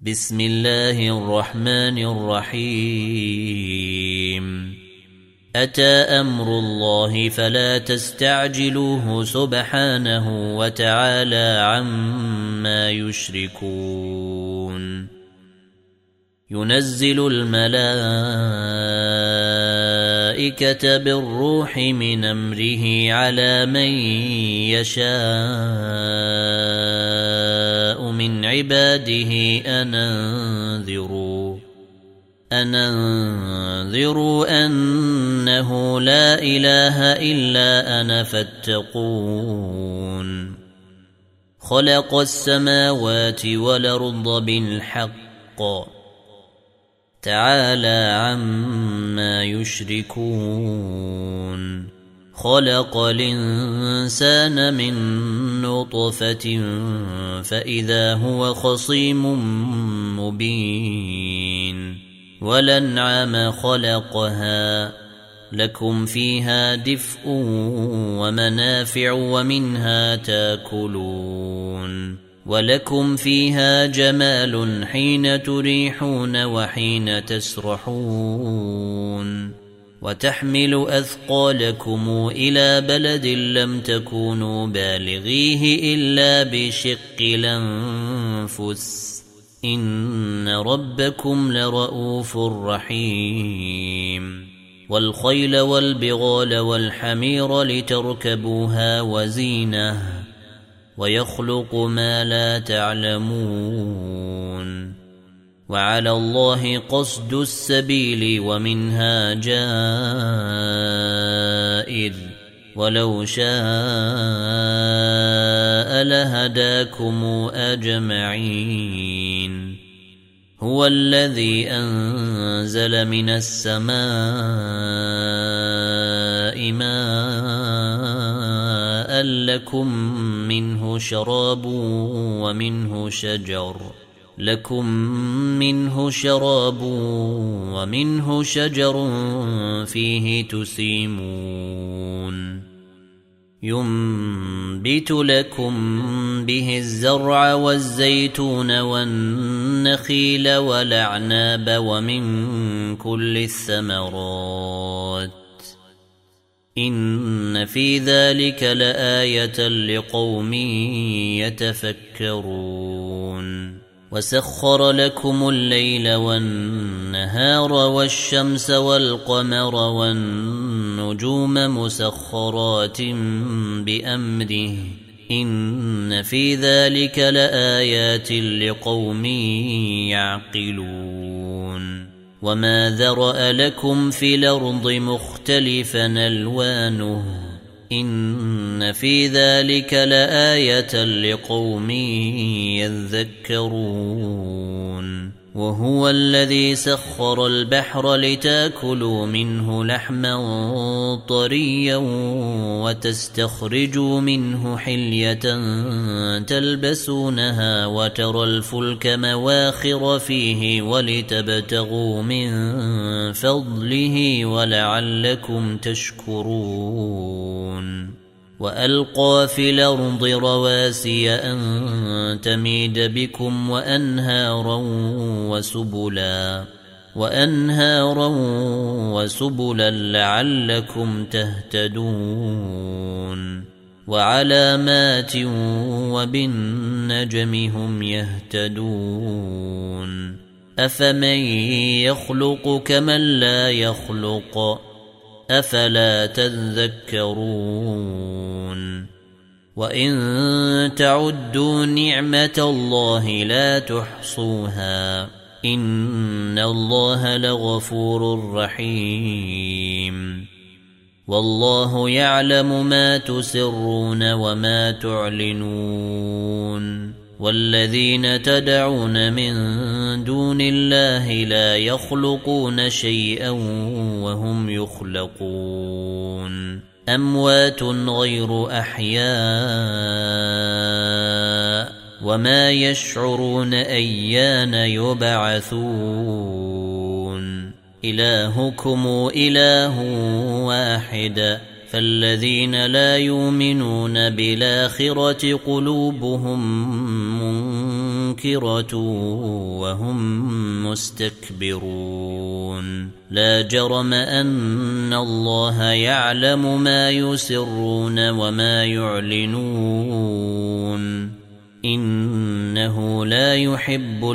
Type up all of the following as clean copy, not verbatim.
بسم الله الرحمن الرحيم أتى أمر الله فلا تستعجلوه سبحانه وتعالى عما يشركون ينزل الملائكة بالروح من أمره على من يشاء من عباده أن أنذروا أنه لا إله إلا أنا فاتقون خلق السماوات والأرض بالحق تعالى عما يشركون خلق الإنسان من نطفة فإذا هو خصيم مبين والأنعام خلقها لكم فيها دفء ومنافع ومنها تاكلون ولكم فيها جمال حين تريحون وحين تسرحون وتحمل أثقالكم إلى بلد لم تكونوا بالغيه إلا بشق الأنفس إن ربكم لرؤوف رحيم والخيل والبغال والحمير لتركبوها وزينه ويخلق ما لا تعلمون وعلى الله قصد السبيل ومنها جائر ولو شاء لهداكم أجمعين هو الذي أنزل من السماء ماء لكم منه شراب ومنه شجر فيه تسيمون ينبت لكم به الزرع والزيتون والنخيل والأعناب ومن كل الثمرات إن في ذلك لآية لقوم يتفكرون وسخر لكم الليل والنهار والشمس والقمر والنجوم مسخرات بأمره إن في ذلك لآيات لقوم يعقلون وما ذرأ لكم في الأرض مختلفا ألوانه إن في ذلك لآية لقوم يذكرون وهو الذي سخر البحر لتاكلوا منه لحما طريا وتستخرجوا منه حلية تلبسونها وترى الفلك مواخر فيه ولتبتغوا من فضله ولعلكم تشكرون وألقى في الأرض رواسي أن تميد بكم وأنهارا وسبلا لعلكم تهتدون وعلامات وبالنجم هم يهتدون أفمن يخلق كمن لا يخلق أفلا تذكرون وإن تعدوا نعمة الله لا تحصوها إن الله لغفور رحيم والله يعلم ما تسرون وما تعلنون والذين تدعون من دون الله لا يخلقون شيئا وهم يخلقون أموات غير أحياء وما يشعرون أيان يبعثون إلهكم إله واحد فالذين لا يؤمنون بالآخرة قلوبهم مُنكِرَةٌ وَهُمْ مُسْتَكْبِرُونَ لا جرم أن الله يعلم ما يسرون وما يعلنون إنه لا يحب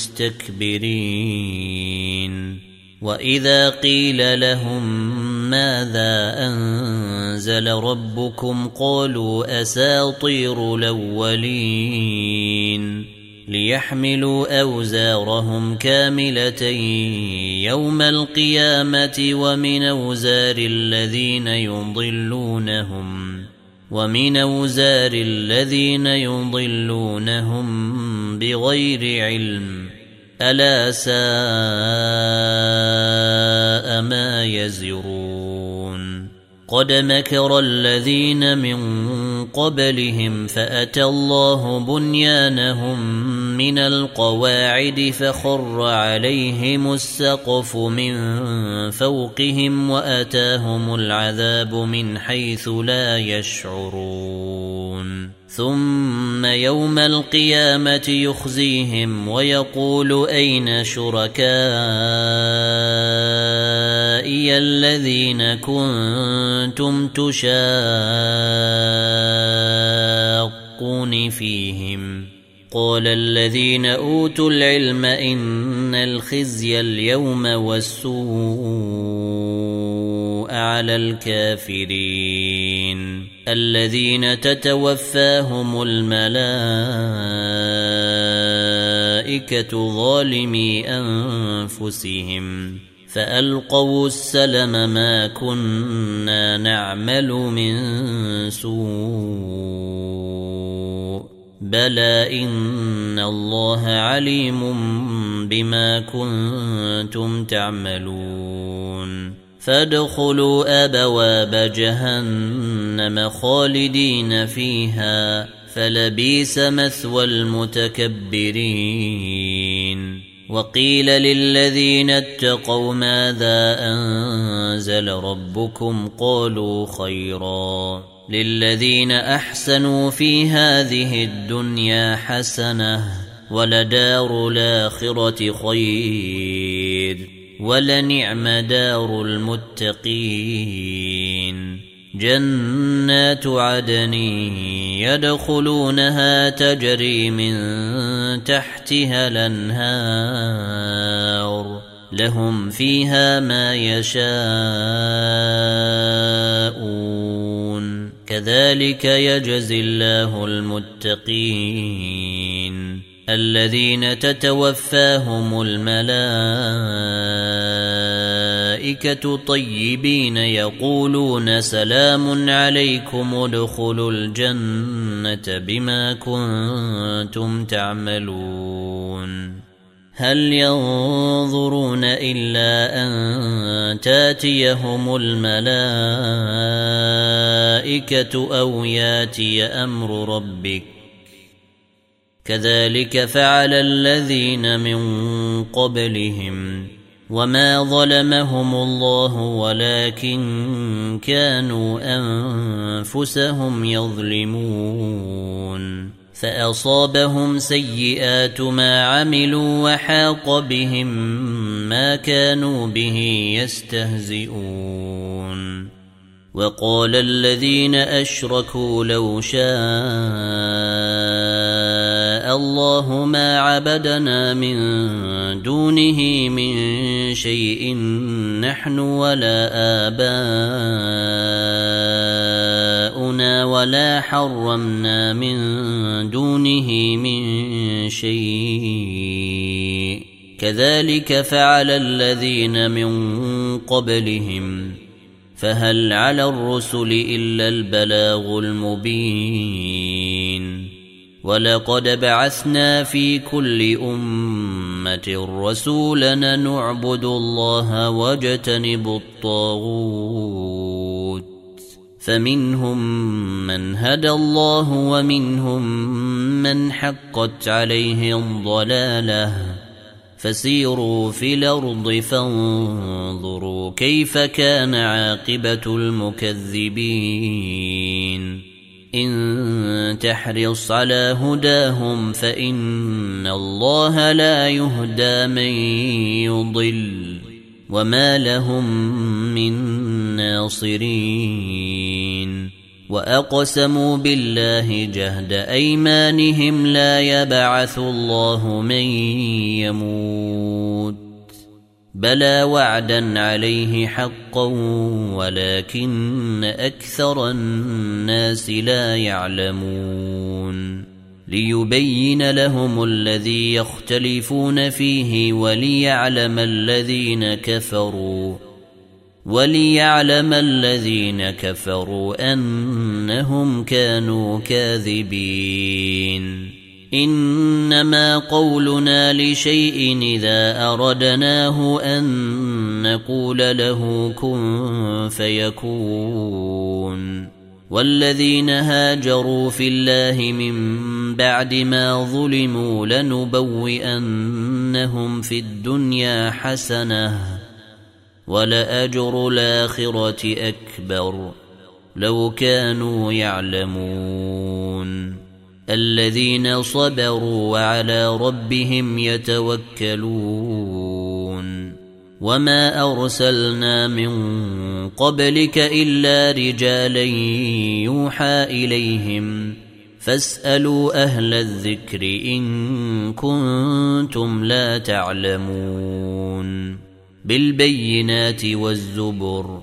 المستكبرين وإذا قيل لهم ماذا أنزل ربكم قالوا أساطير الأولين ليحملوا أوزارهم كاملة يوم القيامة ومن أوزار الذين يضلونهم بغير علم ألا ساء ما يزرون قد مكر الذين من قبلهم فأتى الله بنيانهم من القواعد فخر عليهم السقف من فوقهم وأتاهم العذاب من حيث لا يشعرون ثم يوم القيامة يخزيهم ويقول أين شركائي الذين كنتم تشاقون فيهم قال الذين أوتوا العلم إن الخزي اليوم والسوء على الكافرين الذين تتوفاهم الملائكة ظالمي أنفسهم فألقوا السلم ما كنا نعمل من سوء بلى إن الله عليم بما كنتم تعملون فادخلوا أبواب جهنم خالدين فيها فلبئس مثوى المتكبرين وقيل للذين اتقوا ماذا أنزل ربكم قالوا خيرا للذين أحسنوا في هذه الدنيا حسنة ولدار الآخرة خير ولنعم دار المتقين جنات عدن يدخلونها تجري من تحتها الأنهار لهم فيها ما يشاءون كذلك يجزي الله المتقين الذين تتوفاهم الملائكة طيبين يقولون سلام عليكم ادخلوا الجنة بما كنتم تعملون هل ينظرون إلا أن تاتيهم الملائكة أو ياتي أمر ربك كذلك فعل الذين من قبلهم وما ظلمهم الله ولكن كانوا أنفسهم يظلمون فأصابهم سيئات ما عملوا وحاق بهم ما كانوا به يستهزئون وقال الذين أشركوا لو شاء الله ما عبدنا من دونه من شيء نحن ولا آباؤنا ولا حرمنا من دونه من شيء كذلك فعل الذين من قبلهم فهل على الرسل إلا البلاغ المبين ولقد بعثنا في كل أمة رسولا نعبد الله واجتنب الطاغوت فمنهم من هدى الله ومنهم من حقت عليه الضلالة فسيروا في الأرض فانظروا كيف كان عاقبة المكذبين إن تحرص على هداهم فإن الله لا يهدى من يضل وما لهم من ناصرين وأقسموا بالله جهد أيمانهم لا يبعث الله من يموت بلى وعدا عليه حقا ولكن أكثر الناس لا يعلمون ليبين لهم الذي يختلفون فيه وليعلم الذين كفروا أنهم كانوا كاذبين إنما قولنا لشيء إذا أردناه أن نقول له كن فيكون والذين هاجروا في الله من بعد ما ظلموا لنبوئنهم في الدنيا حسنة ولأجر الآخرة أكبر لو كانوا يعلمون الذين صبروا وعلى ربهم يتوكلون وما أرسلنا من قبلك إلا رجالا يوحى إليهم فاسألوا أهل الذكر إن كنتم لا تعلمون بالبينات والزبر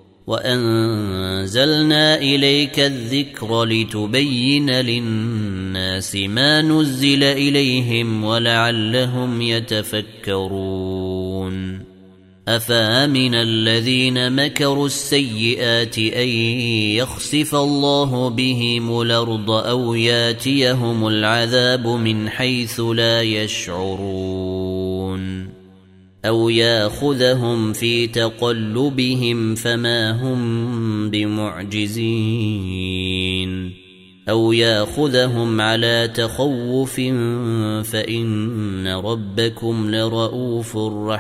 وأنزلنا إليك الذكر لتبين للناس ما نزل إليهم ولعلهم يتفكرون أفامن الذين مكروا السيئات أن يخسف الله بهم الأرض أو ياتيهم العذاب من حيث لا يشعرون أو ياخذهم في تقلبهم فما هم بمعجزين أو ياخذهم على تخوف فإن ربكم لرؤوف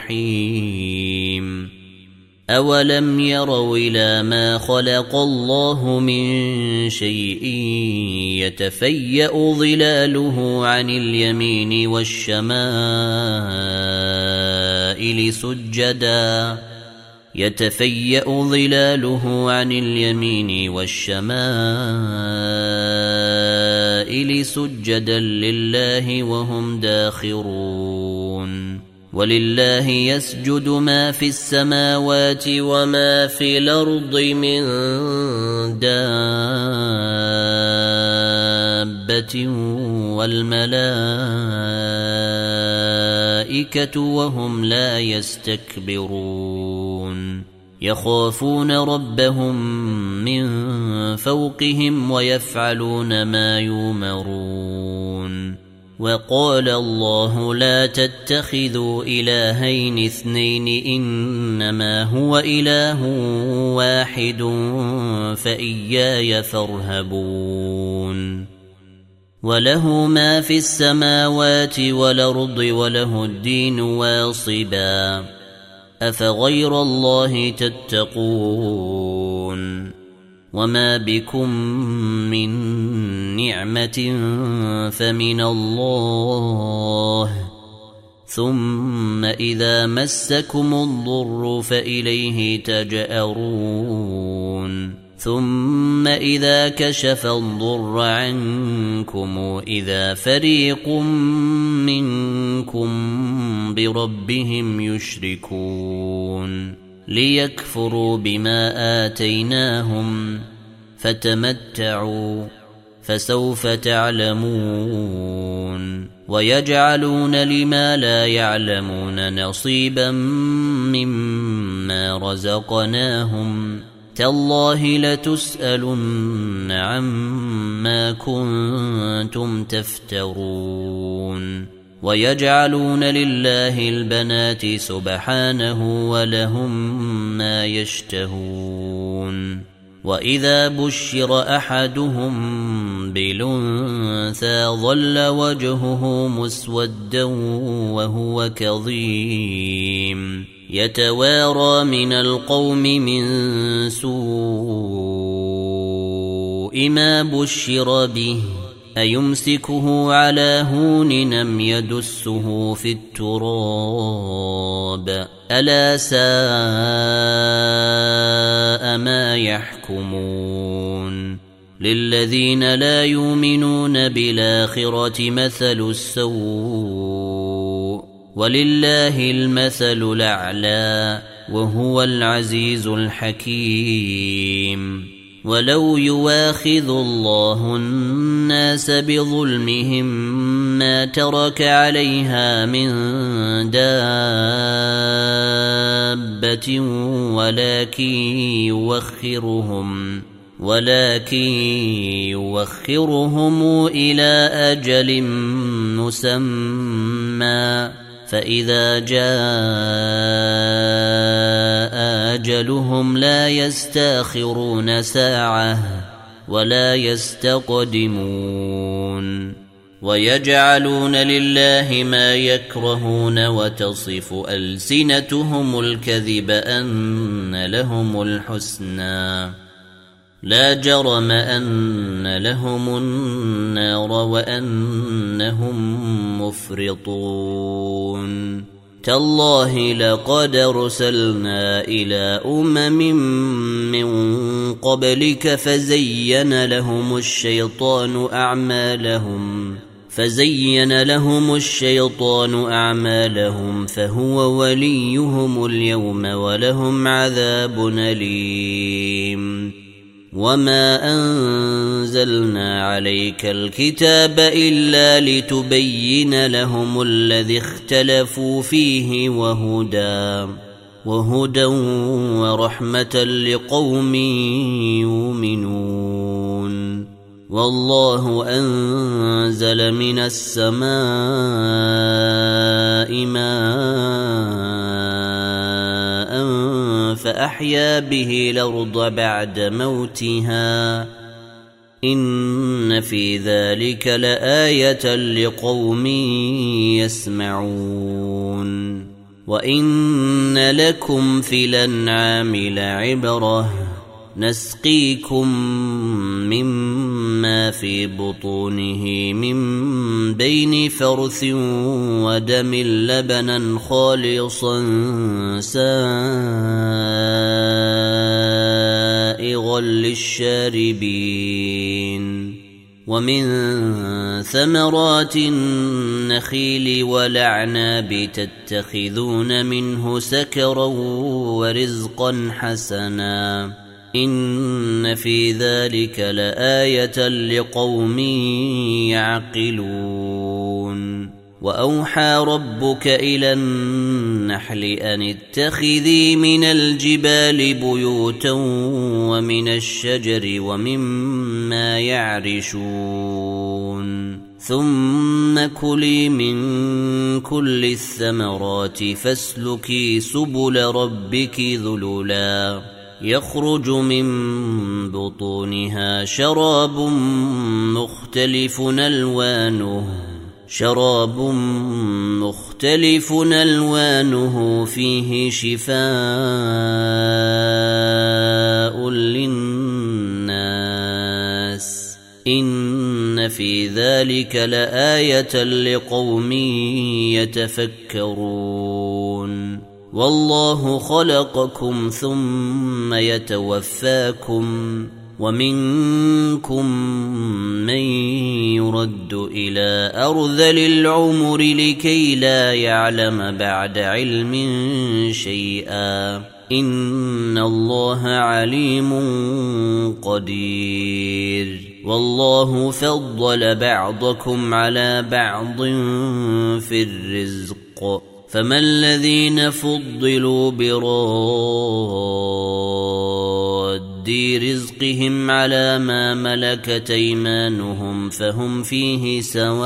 رحيم أولم يروا إلى ما خلق الله من شيء يتفيأ ظلاله عن اليمين والشمائل سجدا لله وهم داخرون ولله يسجد ما في السماوات وما في الأرض من دابة والملائكة وهم لا يستكبرون يخافون ربهم من فوقهم ويفعلون ما يؤمرون وقال الله لا تتخذوا إلهين اثنين إنما هو إله واحد فإياي فارهبون وله ما في السماوات والأرض وله الدين واصبا أفغير الله تتقون وما بكم من نعمة فمن الله ثم إذا مسكم الضر فإليه تجأرون ثم إذا كشف الضر عنكم إذا فريق منكم بربهم يشركون ليكفروا بما آتيناهم فتمتعوا فسوف تعلمون ويجعلون لما لا يعلمون نصيبا مما رزقناهم تالله لتسألن عما كنتم تفترون ويجعلون لله البنات سبحانه ولهم ما يشتهون وإذا بشر أحدهم بالأنثى ظل وجهه مسودا وهو كظيم يتوارى من القوم من سوء ما بشر به أيمسكه على هون أم يدسه في التراب ألا ساء ما يحكمون للذين لا يؤمنون بالآخرة مثل السوء ولله المثل الأعلى وهو العزيز الحكيم ولو يواخذ الله الناس بظلمهم ما ترك عليها من دابة ولكن يوخرهم إلى أجل مسمى فإذا جاء أجلهم لا يستأخرون ساعة ولا يستقدمون ويجعلون لله ما يكرهون وتصف ألسنتهم الكذب أن لهم الحسنى لا جرم أن لهم النار وأنهم مفرطون تالله لقد أرسلنا إلى من قبلك فزين لهم الشيطان أعمالهم فهو وليهم اليوم ولهم عذاب أليم وما أنزلنا عليك الكتاب إلا لتبين لهم الذي اختلفوا فيه وهدى ورحمة لقوم يؤمنون والله أنزل من السماء ماء فأحيا به الأرض بعد موتها إن في ذلك لآية لقوم يسمعون وإن لكم في الأنعام لعبرة نسقيكم مما في بطونه من بين فرث ودم لبنا خالصا سائغا للشاربين ومن ثمرات النخيل والأعناب تتخذون منه سكرا ورزقا حسنا إن في ذلك لآية لقوم يعقلون وأوحى ربك إلى النحل أن اتخذي من الجبال بيوتا ومن الشجر ومما يعرشون ثم كلي من كل الثمرات فاسلكي سبل ربك ذللا يخرج من بطونها شراب مختلف ألوانه فيه شفاء للناس إن في ذلك لآية لقوم يتفكرون والله خلقكم ثم يتوفاكم ومنكم من يرد إلى أرذل العمر لكي لا يعلم بعد علم شيئا إن الله عليم قدير والله فضل بعضكم على بعض في الرزق فما الذين فضلوا براد رزقهم على ما ملكت أيمانهم فهم فيه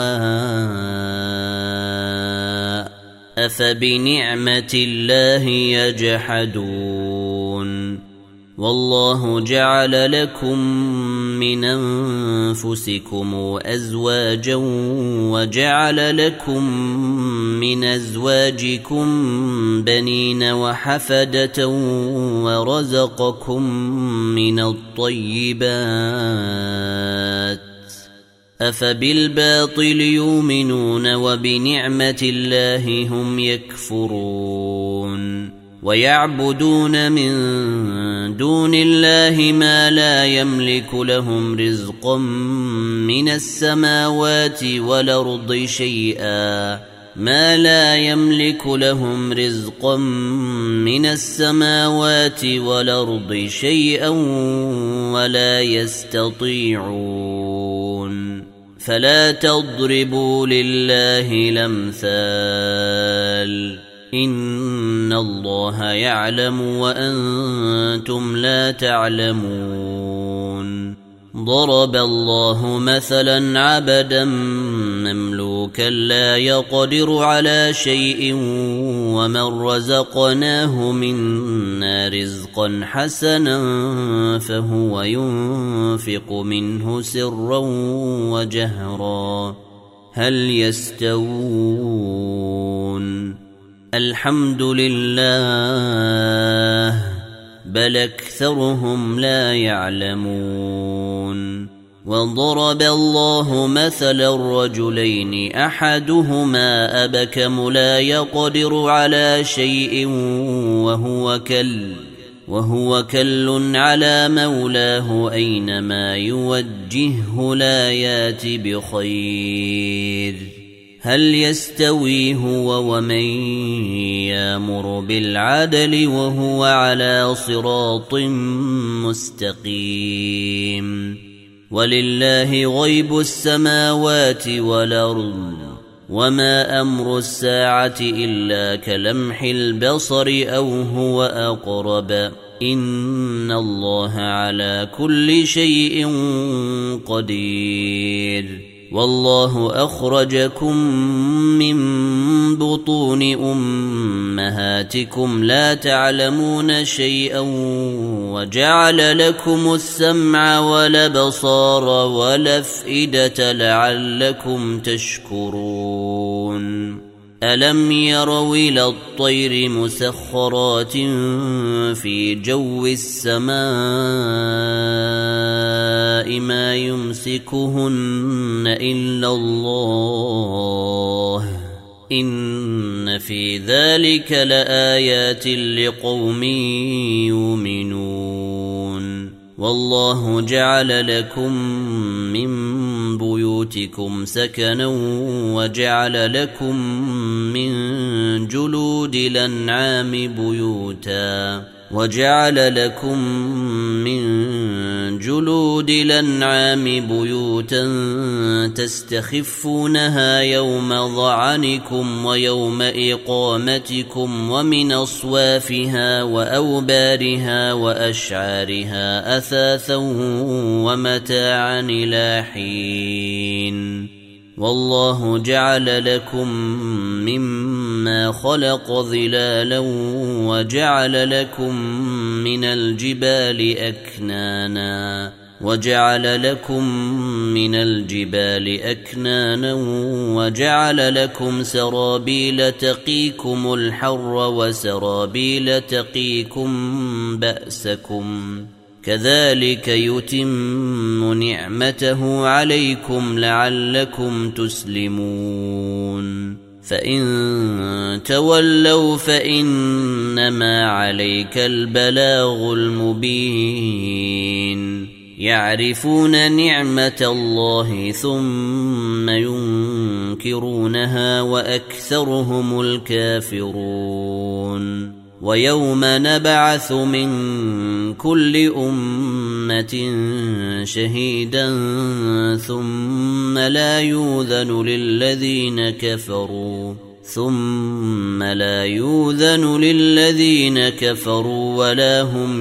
سواء أفبنعمة الله يجحدون والله جعل لكم من أنفسكم أزواجا وجعل لكم من أزواجكم بنين وحفدة ورزقكم من الطيبات أفبالباطل يؤمنون وبنعمة الله هم يكفرون ويعبدون من دون الله ما لا يملك لهم رزقا من السماوات والأرض شيئا ولا يستطيعون فلا تضربوا لله الأمثال إن الله يعلم وأنتم لا تعلمون ضرب الله مثلا عبدا مملوكا لا يقدر على شيء ومن رزقناه منا رزقا حسنا فهو ينفق منه سرا وجهرا هل يستوون الحمد لله بل أكثرهم لا يعلمون وضرب الله مثلا رجلين أحدهما أبكم لا يقدر على شيء وهو كل على مولاه أينما يوجهه لا يات بخير هل يستوي هو ومن يأمر بالعدل وهو على صراط مستقيم ولله غيب السماوات والأرض وما أمر الساعة إلا كلمح البصر أو هو أقرب إن الله على كل شيء قدير والله أخرجكم من بطون أمهاتكم لا تعلمون شيئا وجعل لكم السمع والأبصار والأفئدة لعلكم تشكرون ألم يروا إلى الطير مسخرات في جو السماء ما يمسكهن إلا الله إن في ذلك لآيات لقوم يؤمنون والله جعل لكم من بيوتكم سكنا وجعل لكم من جلود الأنعام بيوتا تستخفونها يوم ظعنكم ويوم إقامتكم ومن أصوافها وأوبارها وأشعارها أثاثا ومتاعا إلى حين والله جعل لكم مما خلق ظلالا وجعل لكم من الجبال أكنانا وجعل لكم سرابيل تقيكم الحر وسرابيل تقيكم بأسكم كذلك يتم نعمته عليكم لعلكم تسلمون فإن تولوا فإنما عليك البلاغ المبين يعرفون نعمة الله ثم ينكرونها وأكثرهم الكافرون ويوم نبعث من كل أمة شهيدا ثم لا يؤذن للذين كفروا ولا هم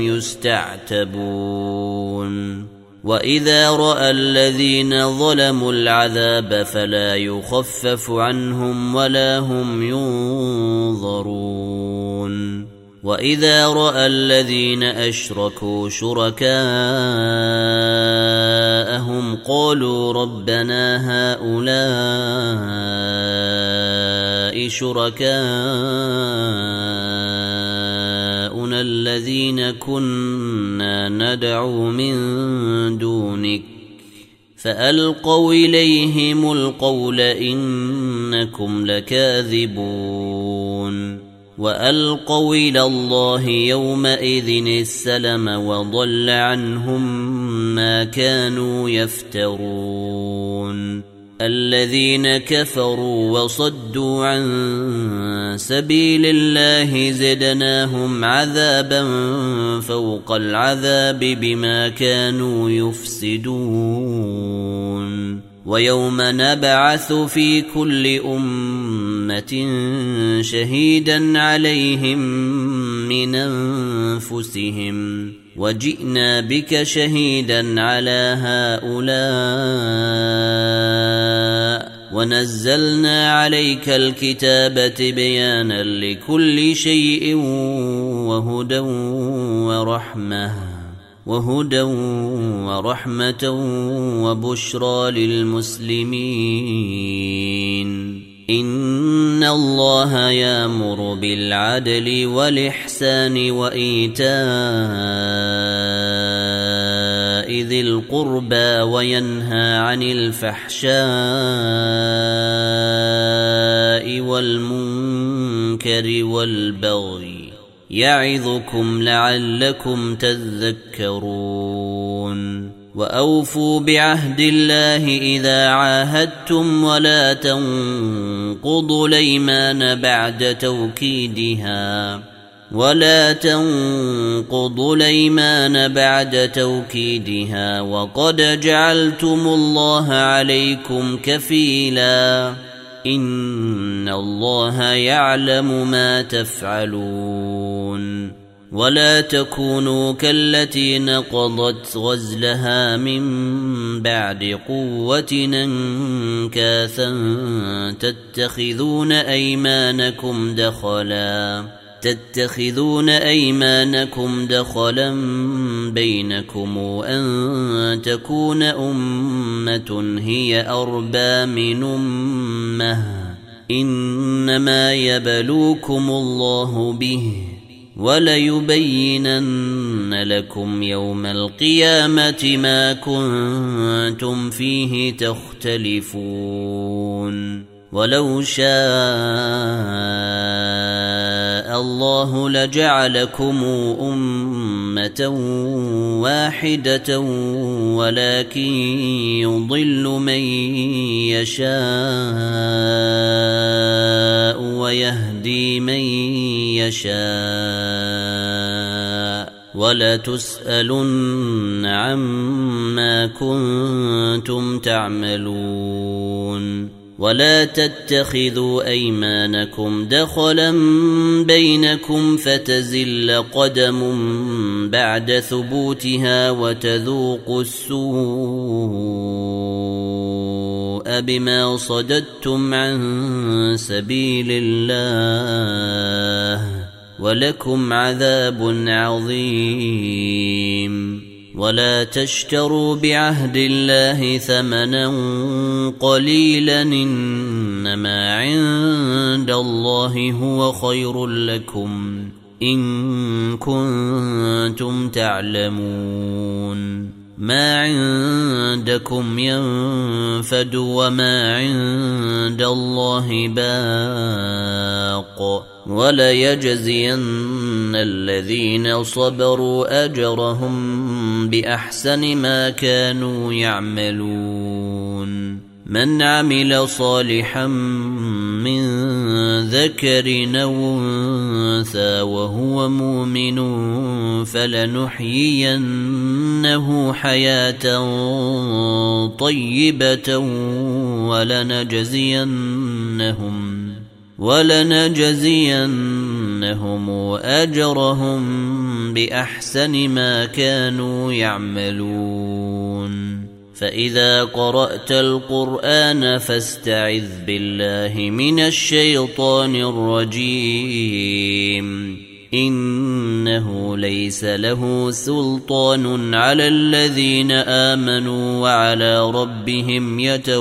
يستعتبون وإذا رأى الذين ظلموا العذاب فلا يخفف عنهم ولا هم ينظرون وإذا رأى الذين أشركوا شركاءهم قالوا ربنا هؤلاء شركاؤنا الذين كنا ندعو من دونك فألقوا إليهم القول إنكم لكاذبون وألقوا إلى الله يومئذ السلم وضل عنهم ما كانوا يفترون الذين كفروا وصدوا عن سبيل الله زدناهم عذابا فوق العذاب بما كانوا يفسدون ويوم نبعث في كل أمة شهيدا عليهم من أنفسهم وجئنا بك شهيدا على هؤلاء ونزلنا عليك الكتاب بيانا لكل شيء وهدى ورحمة وبشرى للمسلمين إن الله يأمر بالعدل والإحسان وإيتاء ذي القربى وينهى عن الفحشاء والمنكر والبغي يعظكم لعلكم تذكرون وأوفوا بعهد الله إذا عاهدتم ولا تنقضوا الأيمان بعد توكيدها وقد جعلتم الله عليكم كفيلا إن الله يعلم ما تفعلون ولا تكونوا كالتي نقضت غزلها من بعد قوة أنكاثا تتخذون أيمانكم دخلا بينكم أن تكون أمة هي أربى من أمة إنما يبلوكم الله به وليبينن لكم يوم القيامة ما كنتم فيه تختلفون ولو شاء الله لجعلكم أمة واحدة ولكن يضل من يشاء ويهدي من يشاء ولا تسألن عما كنتم تعملون ولا تتخذوا أيمانكم دخلا بينكم فتزل قدم بعد ثبوتها وتذوقوا السوء بما صددتم عن سبيل الله ولكم عذاب عظيم ولا تشتروا بعهد الله ثمنا قليلا إنما عند الله هو خير لكم إن كنتم تعلمون ما عندكم ينفد وما عند الله باق وليجزين الذين صبروا أجرهم بأحسن ما كانوا يعملون من عمل صالحا من ذكر أو أنثى وهو مؤمن فلنحيينه حياة طيبة ولنجزينهم أجرهم بأحسن ما كانوا يعملون فإذا قرأت القرآن فاستعذ بالله من الشيطان الرجيم إنه ليس له سلطان على الذين آمنوا وعلى ربهم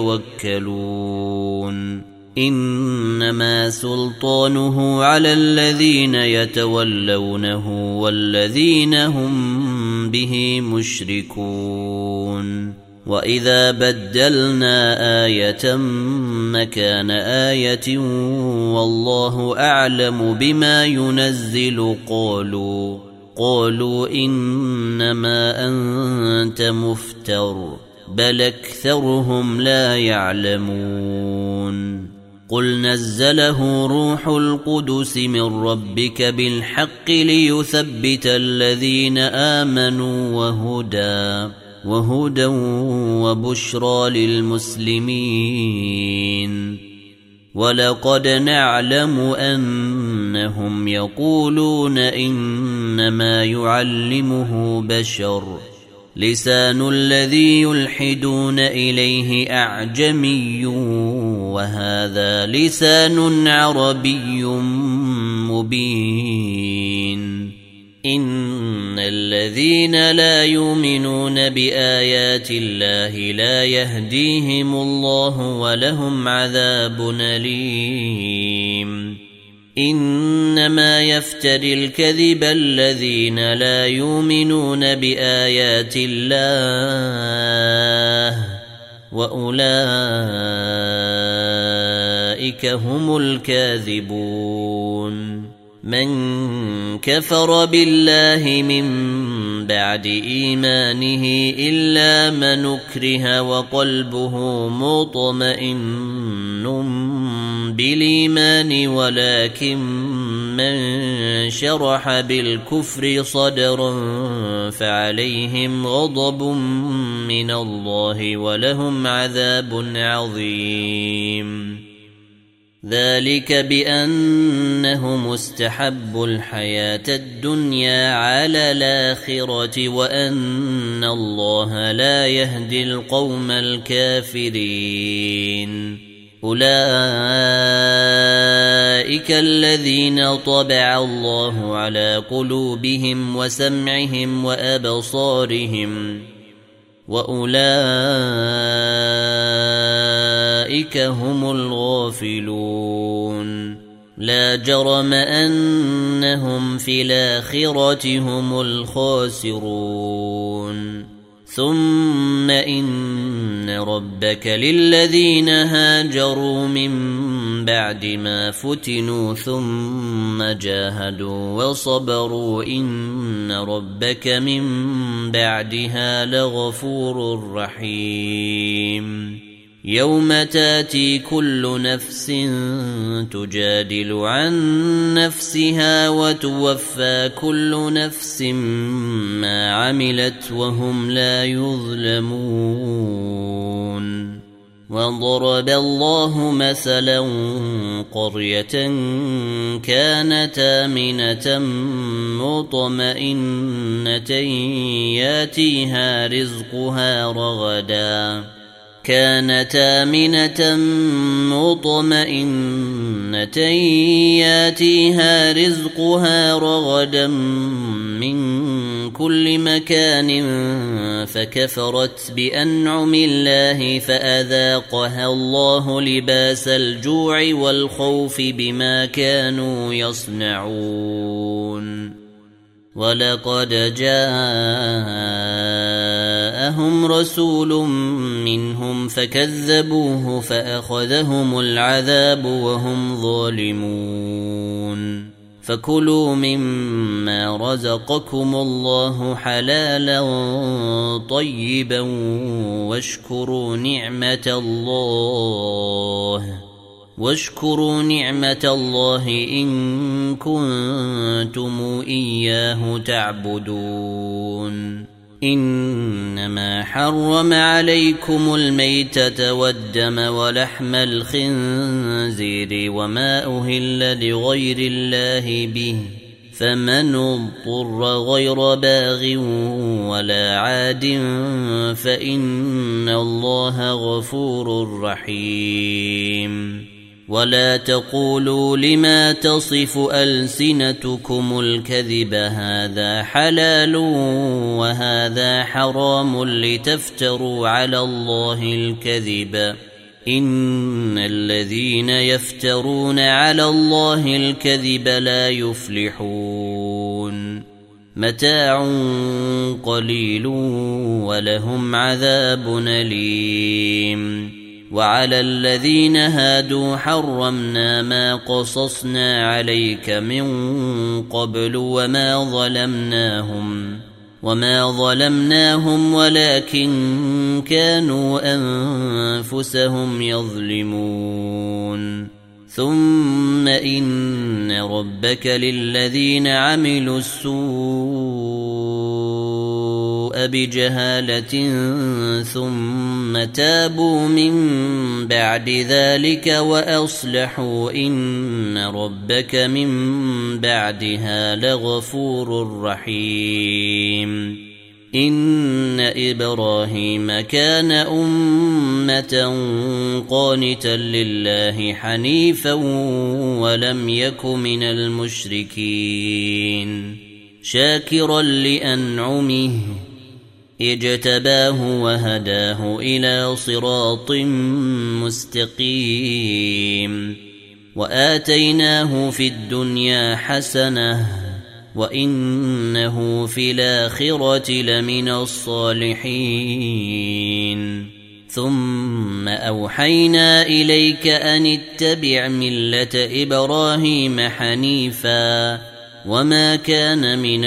يتوكلون إنما سلطانه على الذين يتولونه والذين هم به مشركون وإذا بدلنا آية مكان آية والله أعلم بما ينزل قالوا إنما أنت مفتر بل أكثرهم لا يعلمون قل نزله روح القدس من ربك بالحق ليثبت الذين آمنوا وهدى وبشرى للمسلمين ولقد نعلم أنهم يقولون إنما يعلمه بشر لسان الذي يلحدون إليه أعجمي وهذا لسان عربي مبين إن الذين لا يؤمنون بآيات الله لا يهديهم الله ولهم عذاب أليم إنما يفتري الكذب الذين لا يؤمنون بآيات الله وأولئك هم الكاذبون من كفر بالله من بعد إيمانه إلا من أكره وقلبه مطمئن بالإيمان ولكن من شرح بالكفر صدرا فعليهم غضب من الله ولهم عذاب عظيم ذلك بأنهم استحبوا الحياة الدنيا على الآخرة وأن الله لا يهدي القوم الكافرين أولئك الذين طبع الله على قلوبهم وسمعهم وأبصارهم وأولئك هم الغافلون لا جرم أنهم في الآخرة هم الخاسرون ثم إن ربك للذين هاجروا من بعد ما فتنوا ثم جاهدوا وصبروا إن ربك من بعدها لغفور رحيم يوم تاتي كل نفس تجادل عن نفسها وتوفى كل نفس ما عملت وهم لا يظلمون وضرب الله مثلا قرية كانت آمنة مطمئنة ياتيها رزقها رغدا كانت آمنة مطمئنة ياتيها رزقها رغدا من كل مكان فكفرت بأنعم الله فأذاقها الله لباس الجوع والخوف بما كانوا يصنعون ولقد جاءهم رسول منهم فكذبوه فأخذهم العذاب وهم ظالمون فكلوا مما رزقكم الله حلالا طيبا واشكروا نعمة الله إن كنتم إياه تعبدون إنما حرم عليكم الميتة والدم ولحم الخنزير وما أهل لغير الله به فمن اضطر غير باغ ولا عاد فإن الله غفور رحيم ولا تقولوا لما تصف ألسنتكم الكذب هذا حلال وهذا حرام لتفتروا على الله الكذب إن الذين يفترون على الله الكذب لا يفلحون متاع قليل ولهم عذاب أليم وعلى الذين هادوا حرمنا ما قصصنا عليك من قبل وما ظلمناهم ولكن كانوا أنفسهم يظلمون ثم إن ربك للذين عملوا السوء بجهالة ثم تابوا من بعد ذلك وأصلحوا إن ربك من بعدها لغفور رحيم إن إبراهيم كان أمة قانتا لله حنيفا ولم يك من المشركين شاكرا لأنعمه اجتباه وهداه إلى صراط مستقيم وآتيناه في الدنيا حسنة وإنه في الآخرة لمن الصالحين ثم أوحينا إليك أن اتبع ملة إبراهيم حنيفا وما كان من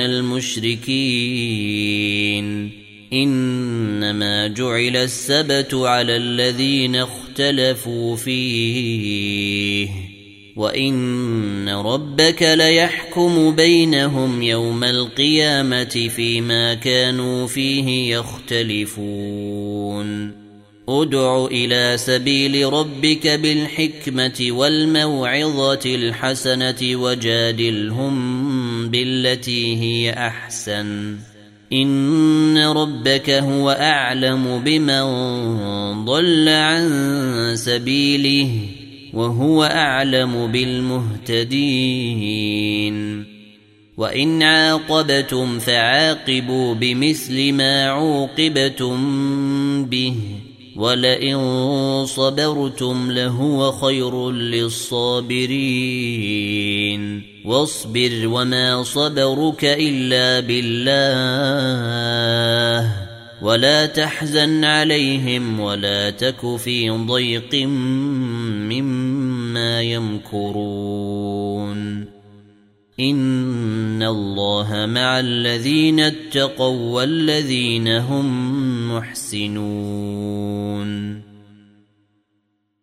المشركين إنما جعل السبت على الذين اختلفوا فيه وإن ربك ليحكم بينهم يوم القيامة فيما كانوا فيه يختلفون ادع إلى سبيل ربك بالحكمة والموعظة الحسنة وجادلهم بالتي هي أحسن إن ربك هو أعلم بمن ضل عن سبيله وهو أعلم بالمهتدين وإن عاقبتم فعاقبوا بمثل ما عوقبتم به ولئن صبرتم لهو خير للصابرين واصبر وما صبرك إلا بالله ولا تحزن عليهم ولا تك في ضيق مما يمكرون إن الله مع الذين اتقوا والذين هم محسنون